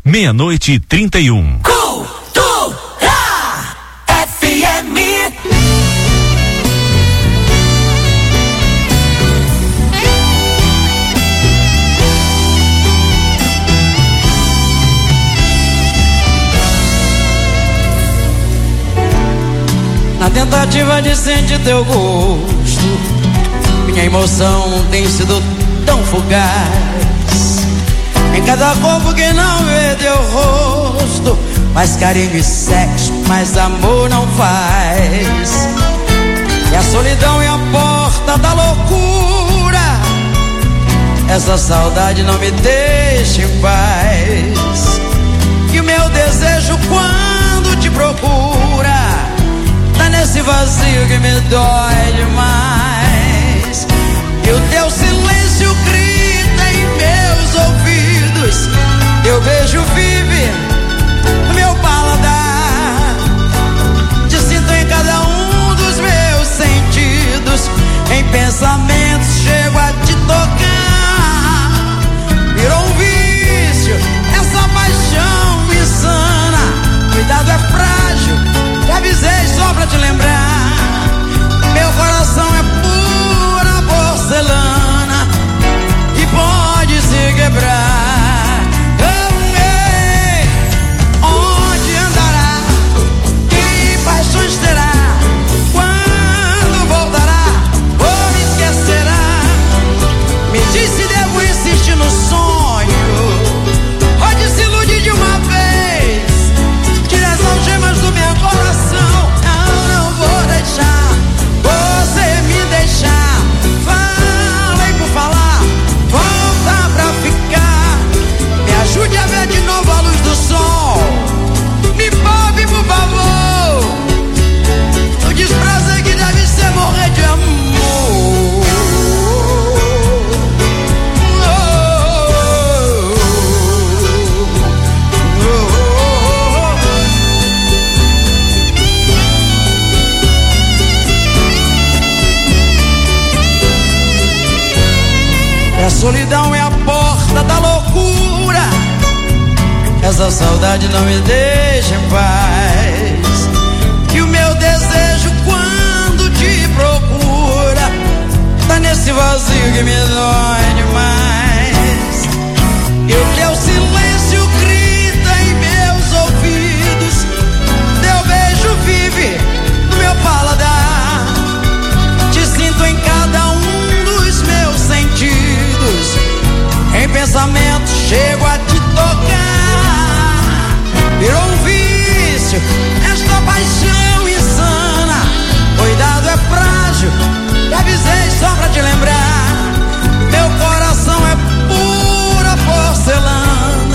meia-noite e 31. Cultura FM. Na tentativa de sentir teu gosto, minha emoção tem sido tão fugaz. Em cada corpo que não vê teu rosto, mais carinho e sexo, mais amor não faz. E a solidão é a porta da loucura, essa saudade não me deixa em paz. E o meu desejo quando te procura, tá nesse vazio que me dói demais. E o teu silêncio grita em meus ouvidos, teu beijo vive no meu paladar. Te sinto em cada um dos meus sentidos, em pensamentos chego a te tocar. Virou um vício essa paixão insana, cuidado é frágil, te avisei só pra te lembrar. Meu coração é pura porcelana que pode se quebrar. Onde andará? Que paixões terá? Quando voltará? Ou me esquecerá? Me diz se devo insistir no sonho ou desiludir de uma vez. Tira as algemas do meu coração, não vou deixar você me deixar. Falei por falar, volta pra ficar. Me ajude a ver de novo a luz do sol. Me poupe, por favor, o desprazer que deve ser morrer de amor. A solidão é a porta da loucura, essa saudade não me deixa em paz. E o meu desejo quando te procura, tá nesse vazio que me dói demais. E o teu silêncio grita em meus ouvidos, teu beijo vive no meu paladar. Te sinto em cada um dos meus sentidos, em pensamento chego a te tocar. Virou um vício esta paixão insana, cuidado é frágil, te avisei só pra te lembrar. Meu coração é pura porcelana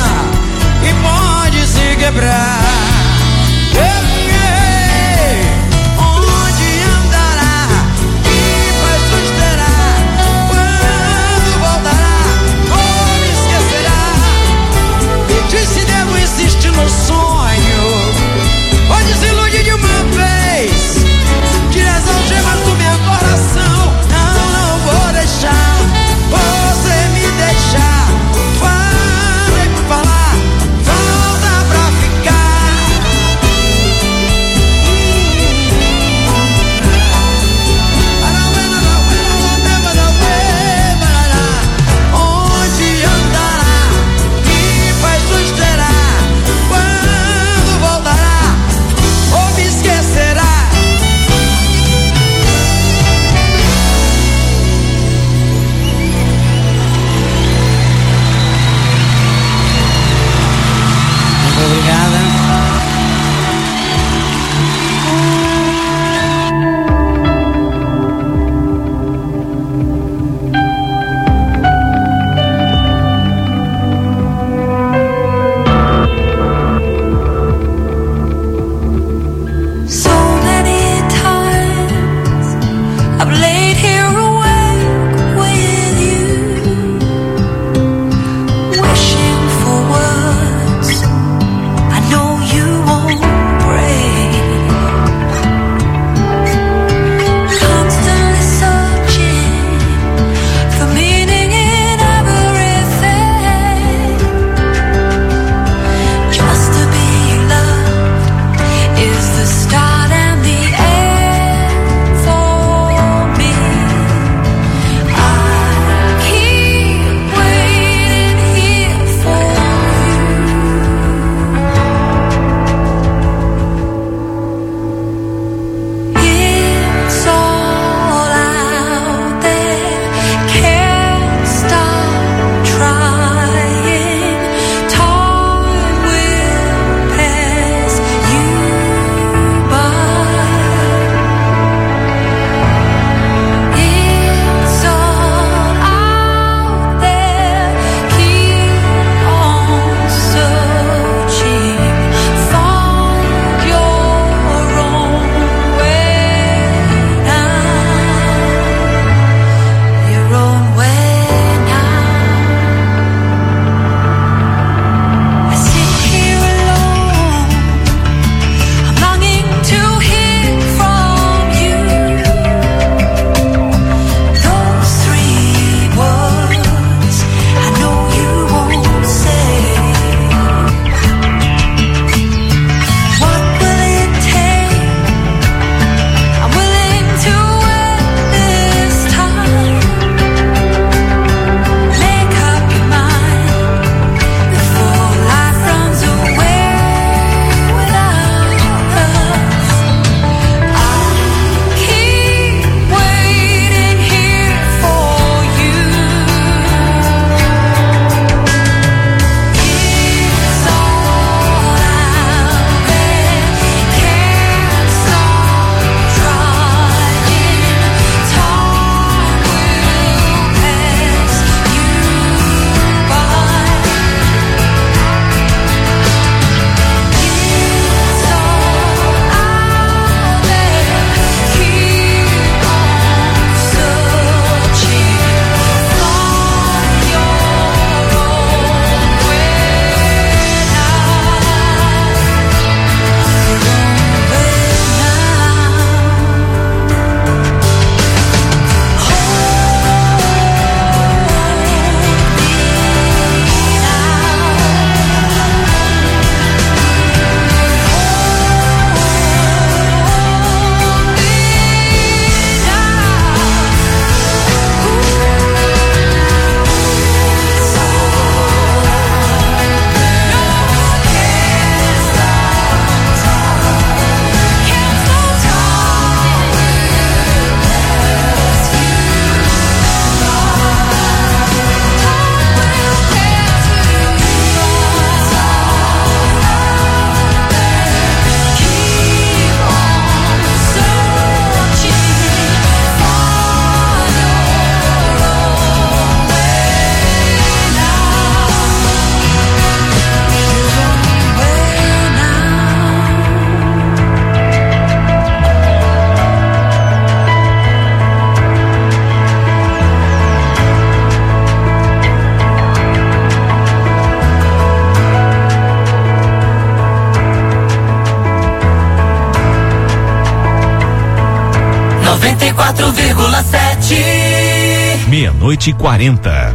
104,7. 00:40.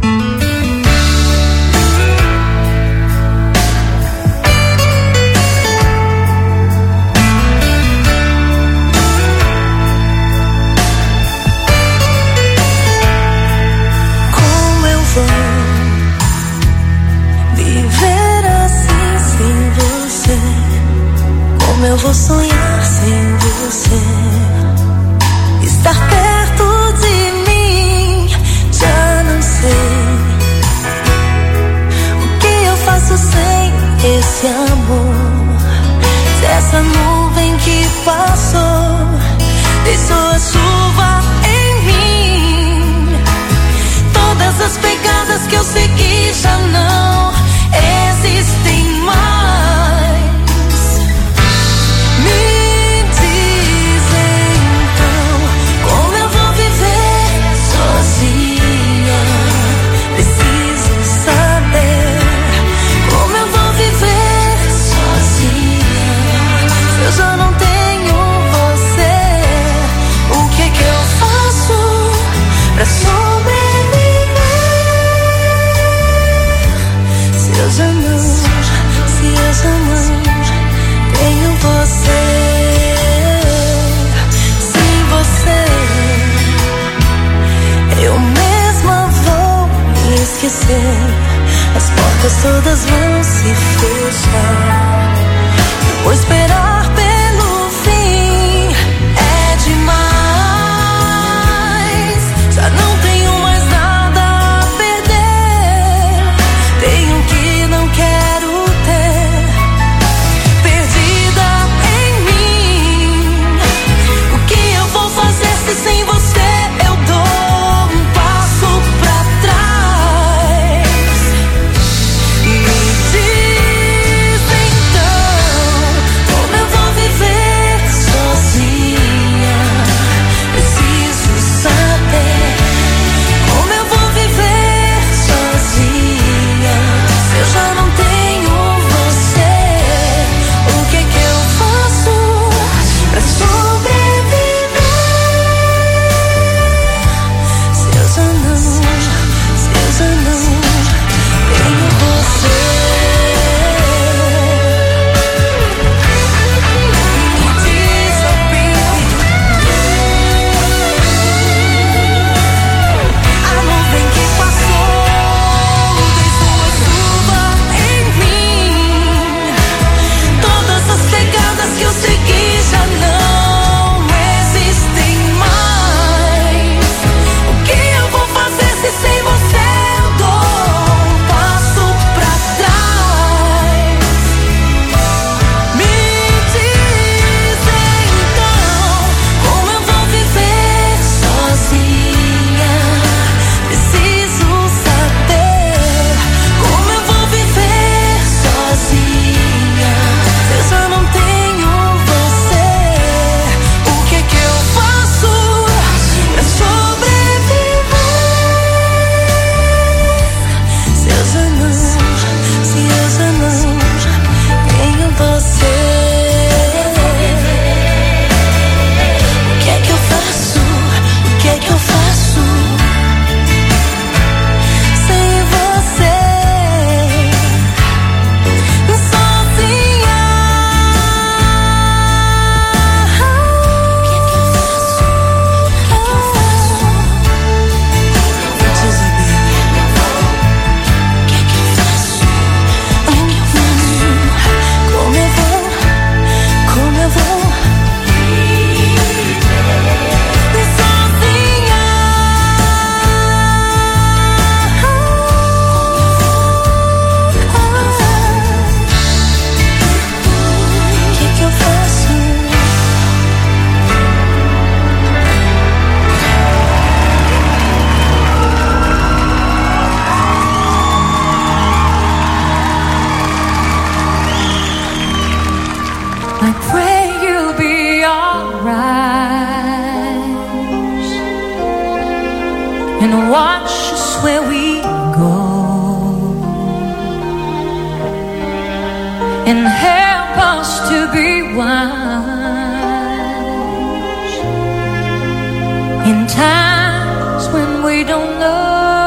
Como eu vou sonhar sem você? Estar perto de mim, já não sei. O que eu faço sem esse amor? Se essa nuvem que passou deixou a chuva em mim, todas as pegadas que eu segui já não existem mais. As portas todas vão se fechar. Vou esperar pelo fim, é demais. Já não tenho mais nada a perder. Tenho que não quero ter. Perdida em mim. O que eu vou fazer se sem você eu dou um passo pra trás? and watch us where we go, and help us to be wise. in times when we don't know.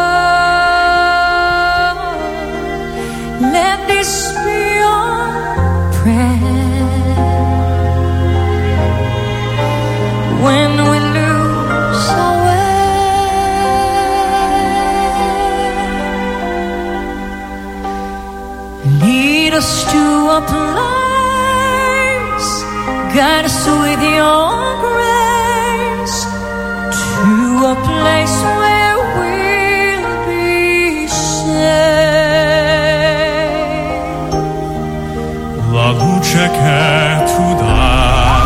Let this be your prayer when we lose our way. Lead us to a place, guide us with your grace, to a place where we'll be safe. La luce che tu dai,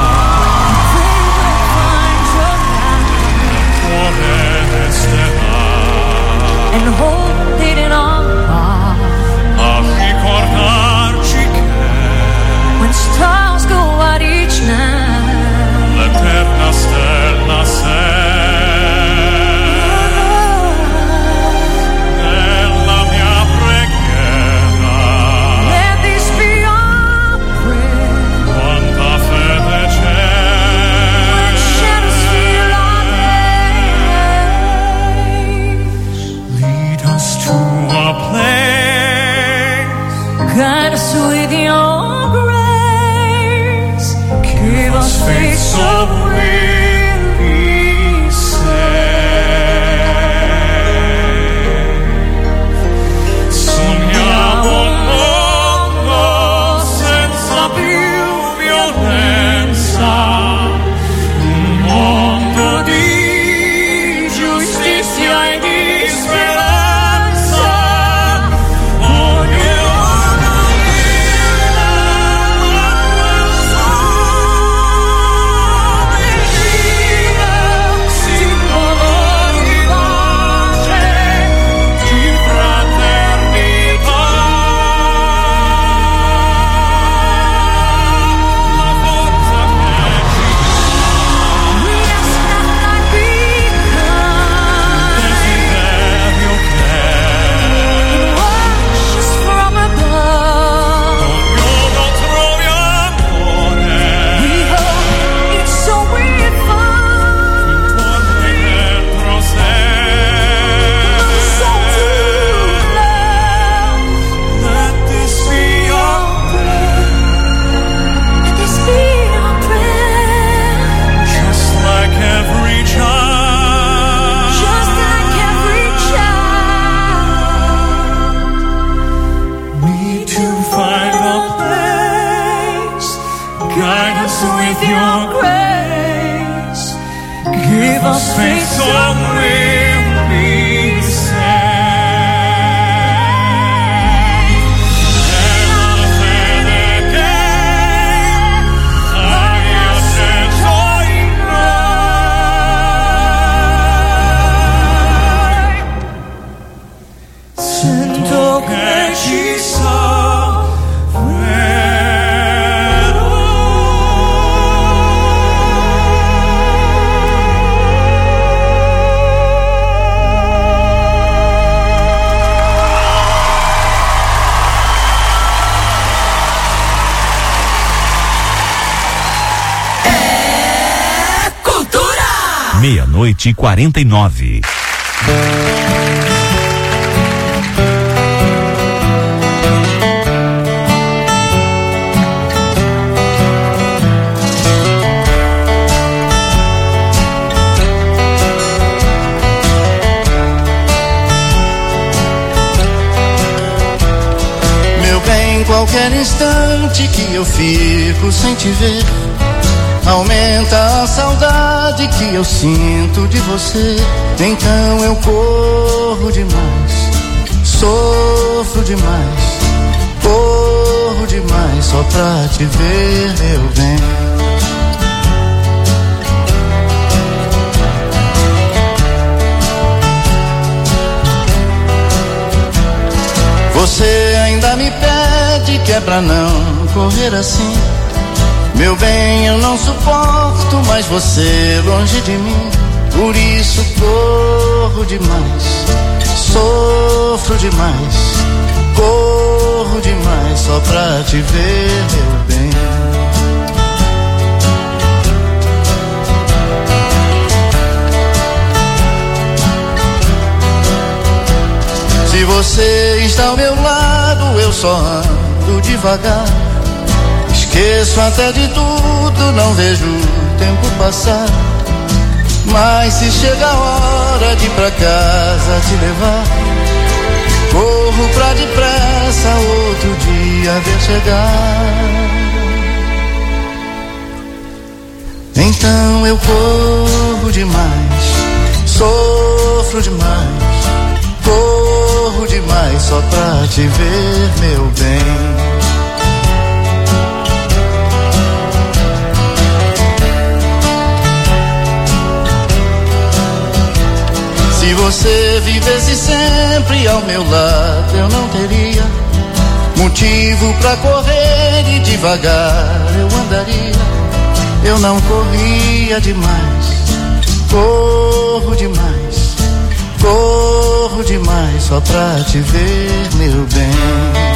cuore resterà, and hold it in our heart, a ricordarci che when stars go out each night, l'eterna stella sei. Nella mia preghiera, let this be our prayer. quanta fede c'è. When shadows fill our days, Lead us to a place, guide us with your grace, give us faith so we'll be safe. Sogniamo un mondo senza più violenza, un mondo di giustizia e di speranza. Ognuno viva quel sole viva, simbolo di pace, di fraternità. La forza we ask that light become desiderio che washes from above. ognuno trovi amore. We hope it's so we'll find Dentro sé, the soul to love. let this be your prayer, Let this be our prayer, just like every child. just like every child. Need to find a place, guide us with your grace, give us faith so we'll be safe. Nella fede che hai acceso in noi, sento che ci Meia-noite e 49. Meu bem, qualquer instante que eu fico sem te ver, aumenta a saudade que eu sinto de você. Então eu corro demais, sofro demais, corro demais só pra te ver, meu bem. Você ainda me pede que é pra não correr assim. Meu bem, eu não suporto mais você longe de mim. Por isso corro demais, sofro demais, corro demais só pra te ver, meu bem. só ando devagar. Esqueço até de tudo, não vejo o tempo passar. Mas se chega a hora de ir pra casa te levar, corro pra depressa, outro dia ver chegar. Então eu corro demais, sofro demais, corro demais só pra te ver, meu bem. Se você vivesse sempre ao meu lado, eu não teria motivo pra correr e devagar eu andaria. Eu não corria demais, corro demais, corro demais só pra te ver, meu bem.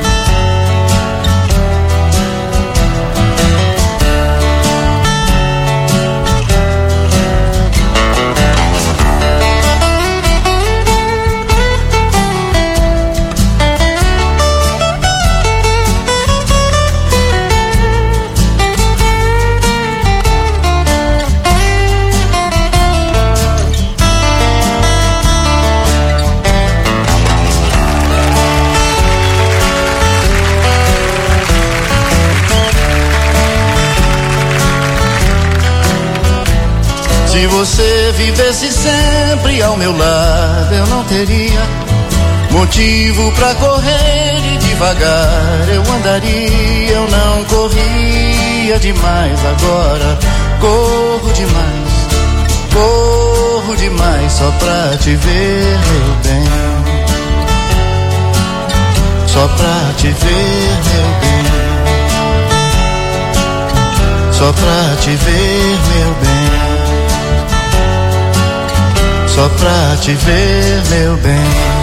Se você vivesse sempre ao meu lado, eu não teria motivo pra correr e devagar eu andaria. Eu não corria demais, agora corro demais só pra te ver, meu bem. Só pra te ver, meu bem. Só pra te ver, meu bem. Só pra te ver, meu bem.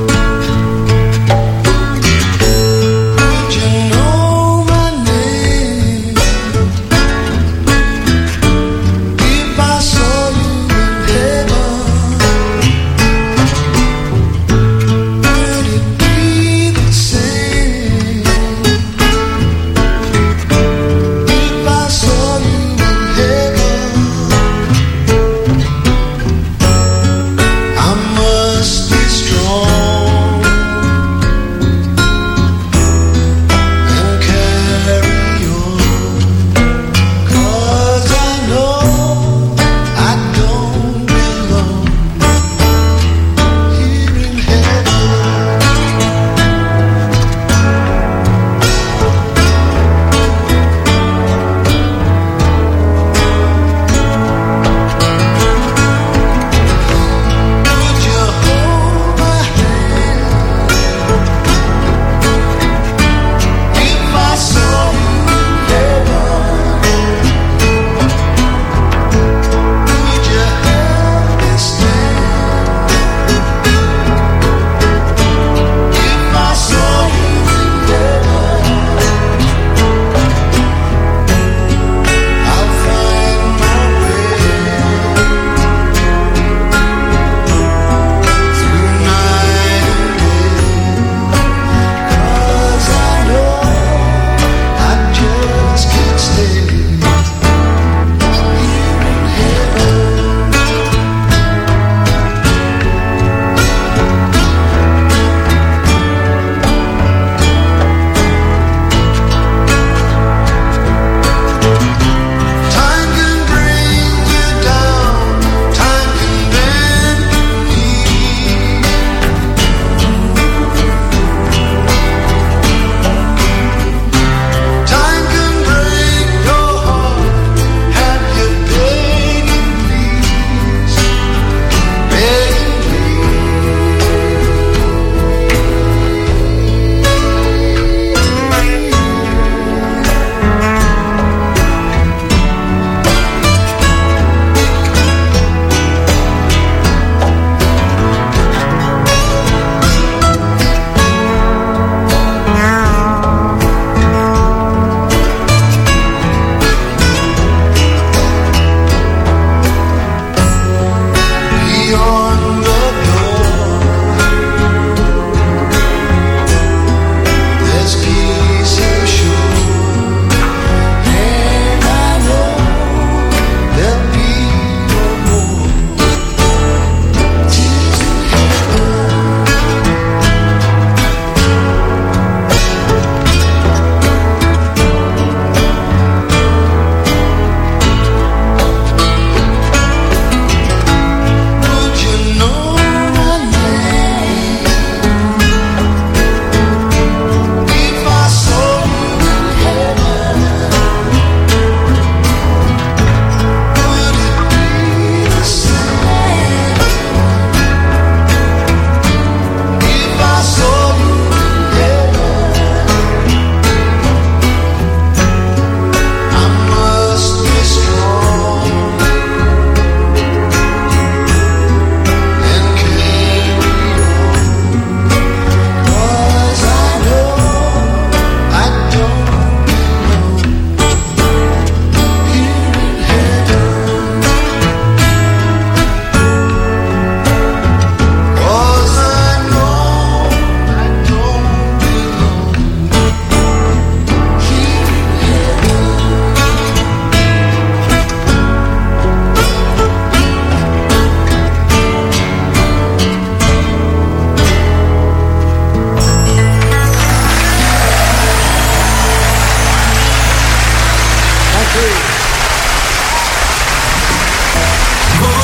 You know my name.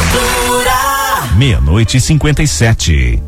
meia-noite e 57.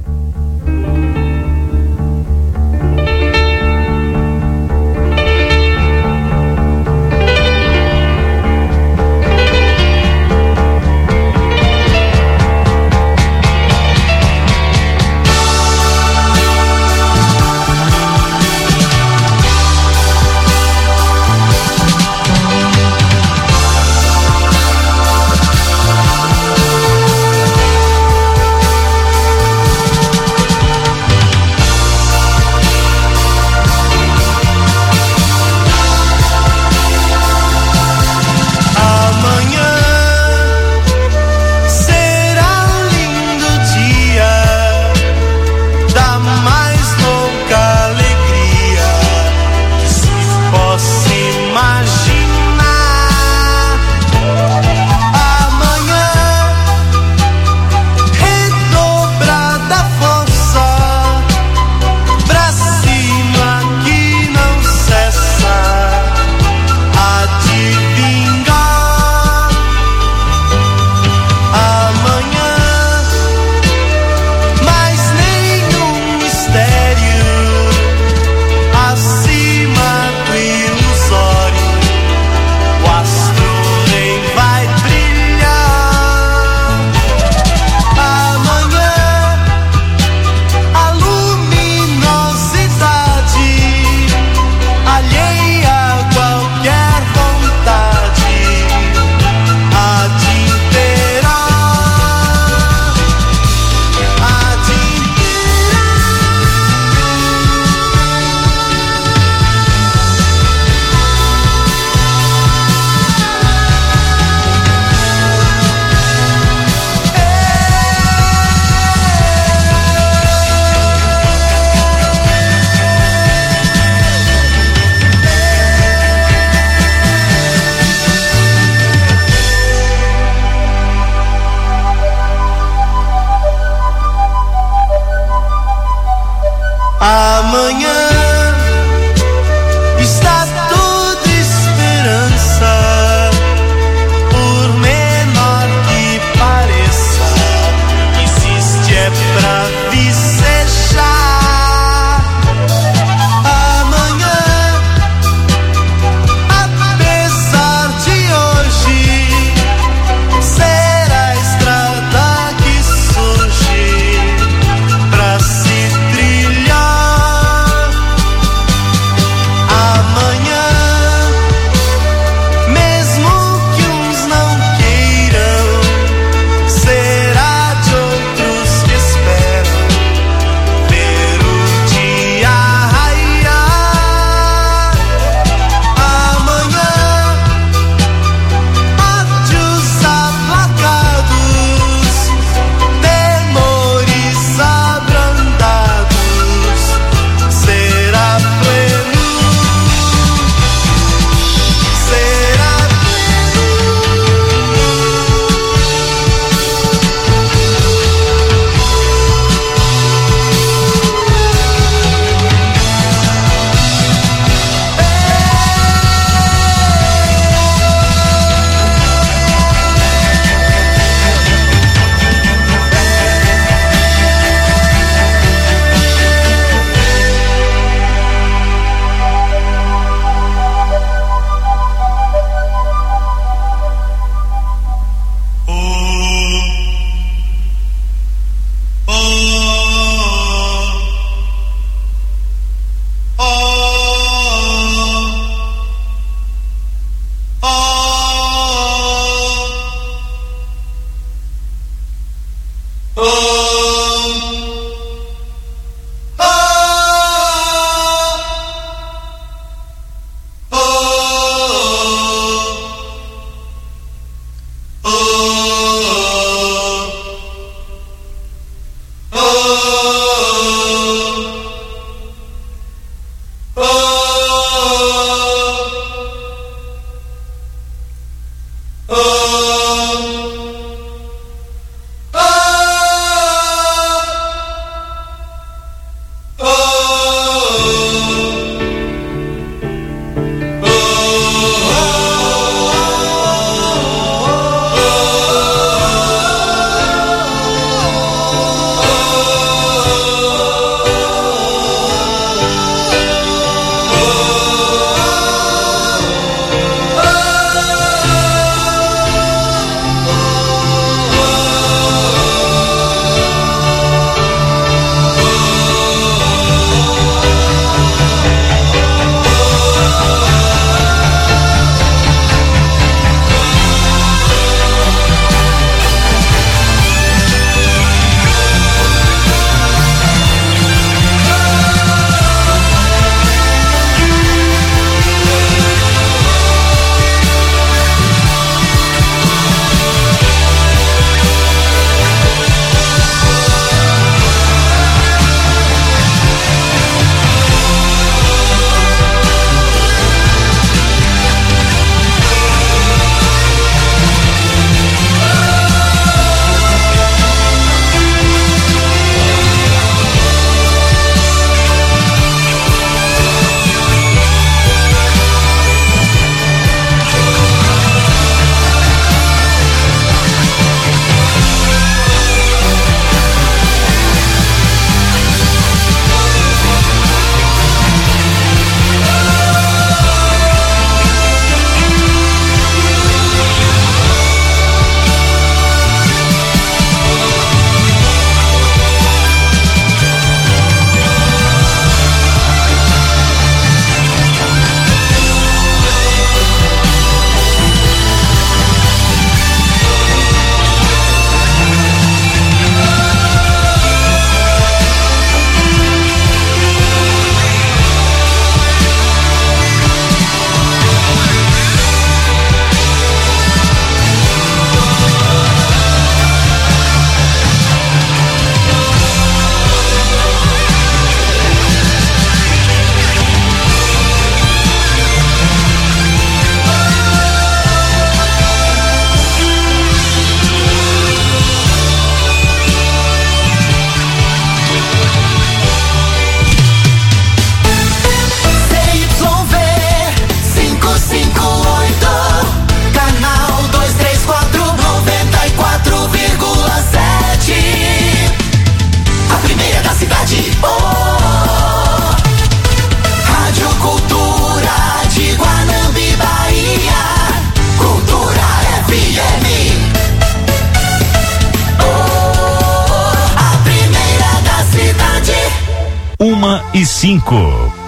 7:05.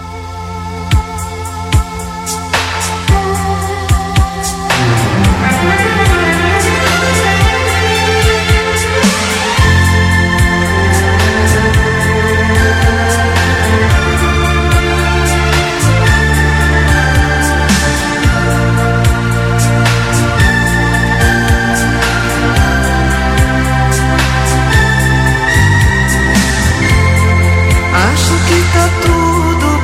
Acho que tá tudo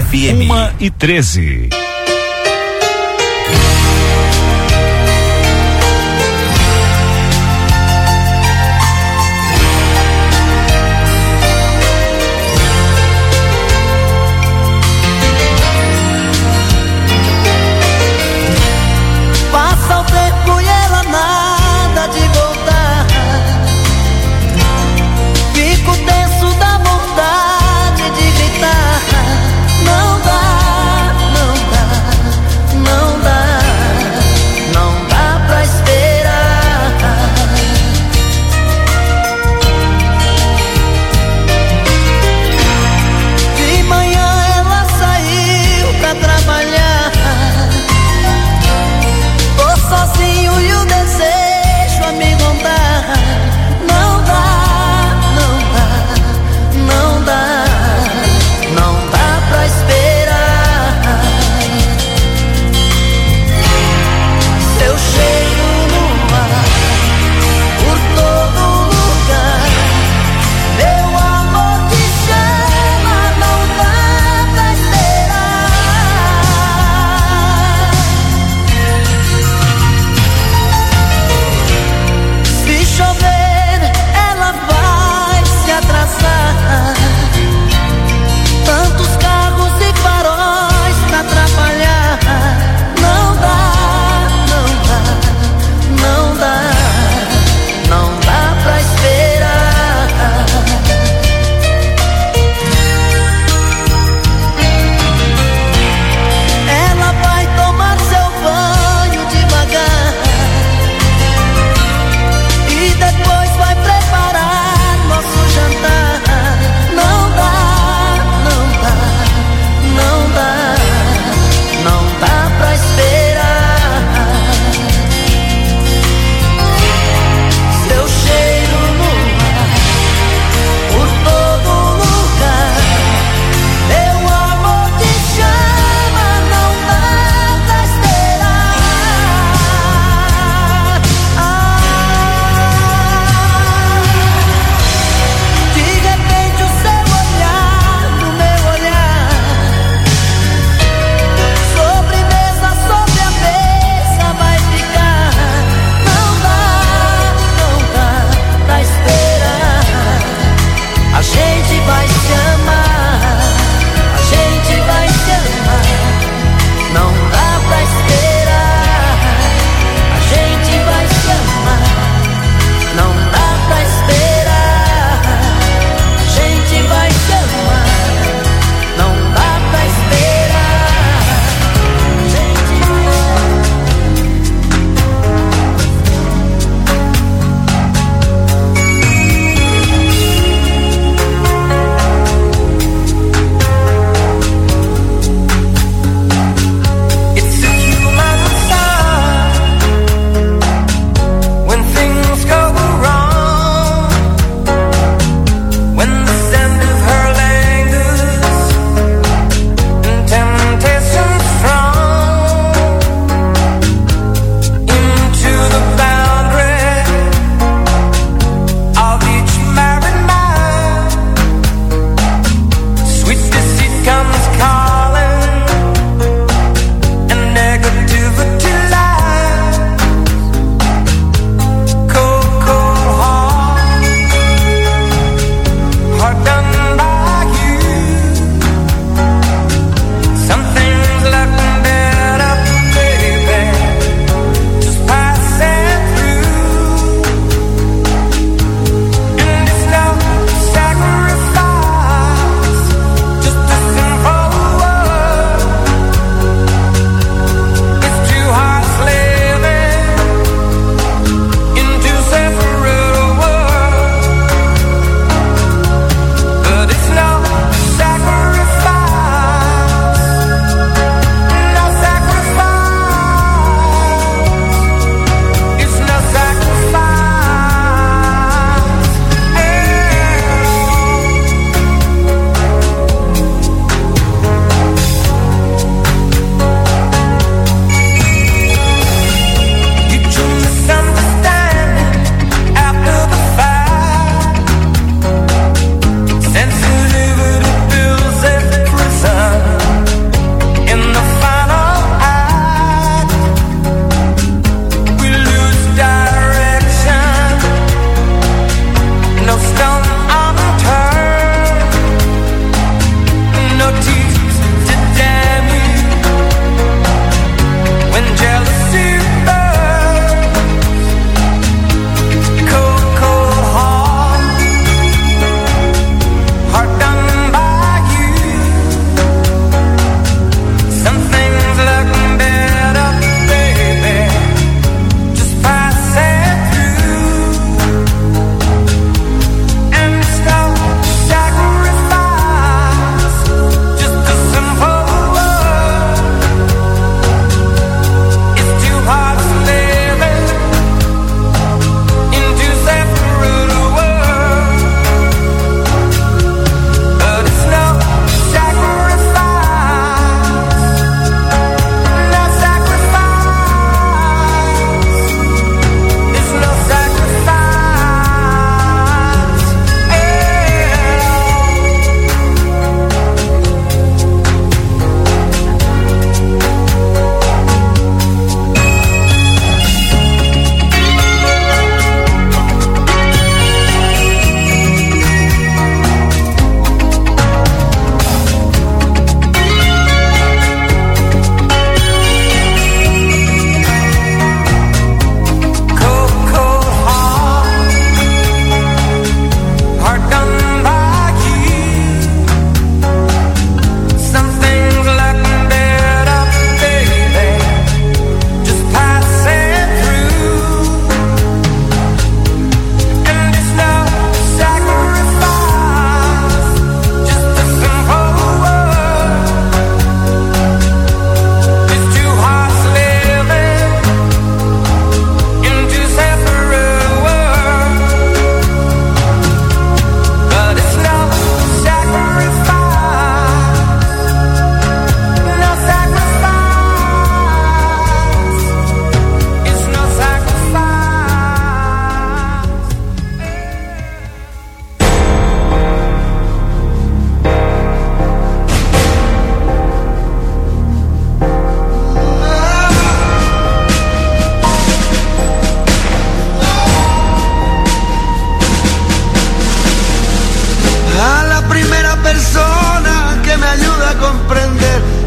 FM. 1h13. Passa o tempo e ela nada de voltar. Fico tenso da vontade de gritar. Não dá, não dá.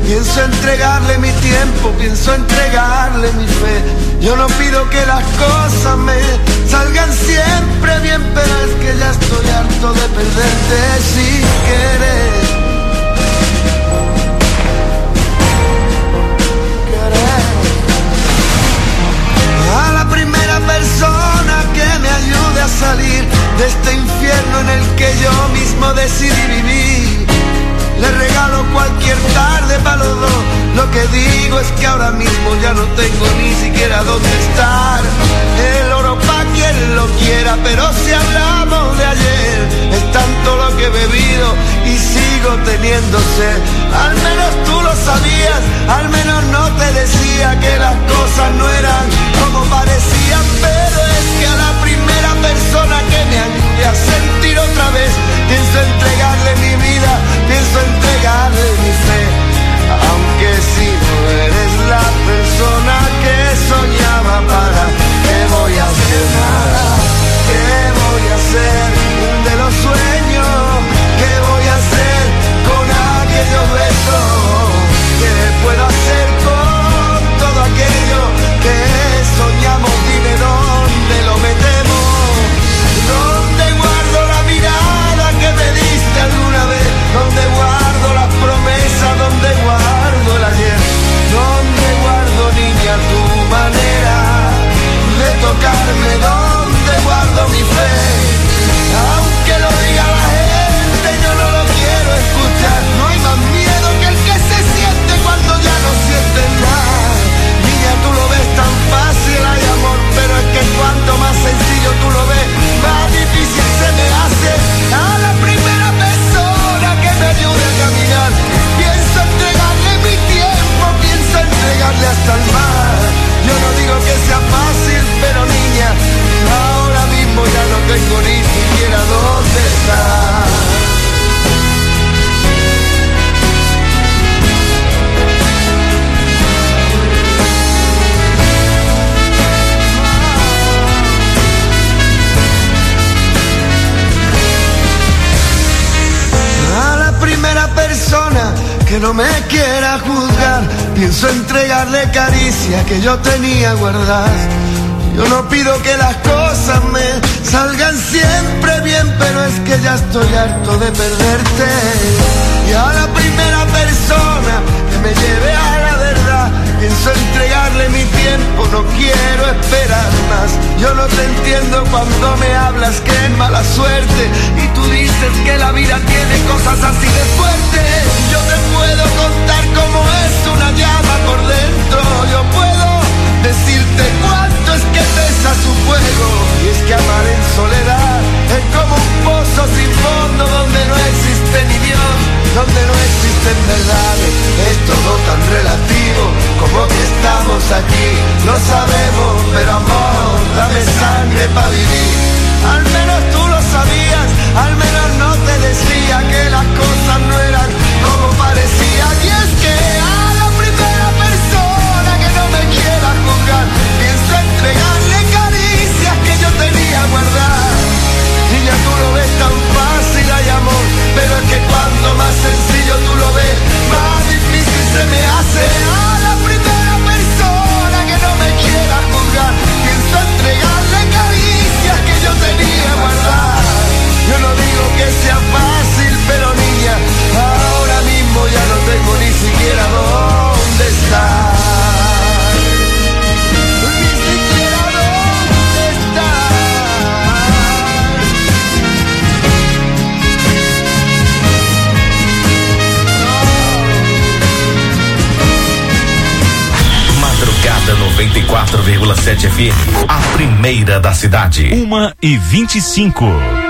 Pienso entregarle mi tiempo, pienso entregarle mi fe. Yo no pido que las cosas me salgan siempre bien, pero es que ya estoy harto de perderte sin querer. A la primera persona que me ayude a salir de este infierno en el que yo mismo decidí vivir, le regalo cualquier tarde para los dos. Lo que digo es que ahora mismo ya no tengo ni siquiera dónde estar. El oro pa' quien lo quiera, pero si hablamos de ayer, es tanto lo que he bebido y sigo teniendo sed. Al menos tú lo sabías, al menos no te decía que las cosas no eran como parecían. Pero es que a la primera persona que me ayude a sentir otra vez, pienso entregarle mi vida, pienso entregarle mi fe. Aunque si no eres la persona que soñaba, ¿para qué voy a hacer nada? ¿Qué voy a hacer de los sueños? ¿Qué voy a hacer con aquellos besos? ¿Qué puedo hacer con todo aquello que soñamos? Dime dónde lo metemos. ¿Dónde guardo la mirada que me diste alguna vez? ¿Dónde guardo las promesas? ¿Dónde guardo el ayer? ¿Dónde guardo, niña, tu manera de tocarme? ¿Dónde guardo mi fe? Aunque lo diga la gente, yo no lo quiero escuchar. No hay más miedo que el que se siente cuando ya no sientes nada. Niña, tú lo ves tan fácil, hay amor, pero es que cuanto más sencillo tú lo ves, más difícil se me hace. A la primera persona que me ayude a caminar, pienso entregarle mi tiempo, pienso entregarle hasta el mar. Yo no digo que sea fácil, pero niña, ahora mismo ya no tengo ni siquiera dónde estar. A la primera persona que no me quiera juzgar, pienso entregarle caricia que yo tenía guardadas. Yo no pido que las cosas me salgan siempre bien, pero es que ya estoy harto de perderte. Y a la primera persona que me lleve a la verdad, pienso entregarle mi tiempo, no quiero esperar más. Yo no te entiendo cuando me hablas que es mala suerte y tú dices que la vida tiene cosas así de fuertes. Yo te puedo contar cómo es una llama por dentro, yo puedo decirte cuánto es que pesa su fuego. Y es que amar en soledad es como un pozo sin fondo donde no existe ni Dios, donde no existen verdades. Es todo tan relativo como que estamos aquí. Lo sabemos, pero amor, dame sangre para vivir. Al menos tú lo sabías, al menos no te decía que las cosas no eran como parecían. Y es que a la primera persona que no me quiera juzgar, pienso entregarle caricias que yo tenía guardadas. Niña, tú lo ves tan fácil, hay amor, pero es que cuando más sencillo tú lo ves, más difícil se me hace. A la primera persona que no me quiera juzgar, pienso entregarle caricias que yo tenía guardadas. Yo no digo que sea fácil, pero niña, ahora mismo ya no tengo ni siquiera dónde estar. Ni siquiera dónde estar. Madrugada 94,7 FM, a primeira da cidade. 1h25.